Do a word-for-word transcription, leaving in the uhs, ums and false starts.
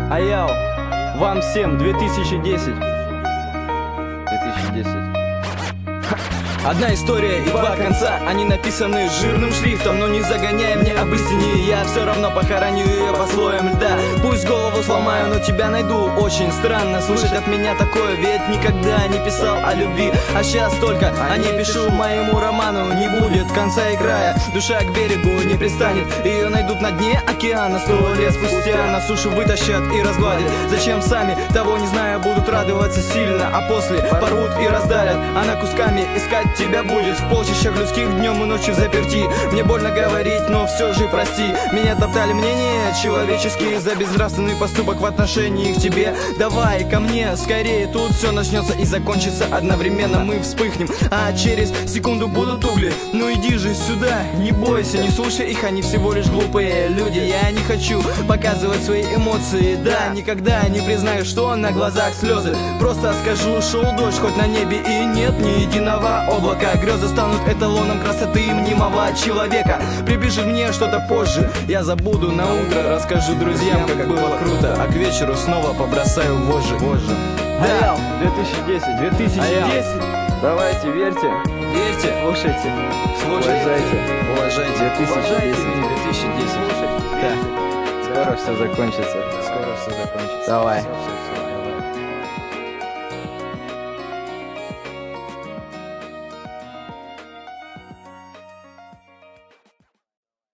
Аяу, вам всем две тысячи десять. две тысячи десять. Одна история и два конца, они написаны жирным шрифтом. Но не загоняй мне об истине, я все равно похороню ее по слоям льда. Пусть голову сломаю, но тебя найду. Очень странно слушать от меня такое, ведь никогда не писал о любви. А сейчас только о ней пишу, моему роману не будет конца и края. Душа к берегу не пристанет, ее найдут на дне океана. Сто лет спустя на сушу вытащат и разгладят. Зачем сами, того не зная, будут радоваться сильно, а после порвут и раздалят. Она кусками искать тебя будет в полчищах людских днем и ночью заперти. Мне больно говорить, но все же прости. Меня топтали мнения человеческие за безнравственный поступок в отношении к тебе. Давай ко мне скорее, тут все начнется и закончится одновременно. Мы вспыхнем, а через секунду будут угли. Ну иди же сюда, не бойся, не слушай их, они всего лишь глупые люди. Я не хочу показывать свои эмоции, да, никогда не признаю, что на глазах слезы. Просто скажу, шел дождь хоть на небе и нет ни единого облака. Грезы станут эталоном красоты мнимого человека. Приближи мне что-то позже, я забуду на утро. Расскажу друзьям, как было круто, а к вечеру снова побросаю вожжи. Вожжи. Да, две тысячи десять, две тысячи десять. Давайте, верьте, Верьте, слушайте, слушайте, уважайте. уважайте. две тысячи десять. две тысячи десять. Да. Скоро все закончится. Скоро все закончится. Давай. Всё, всё, всё.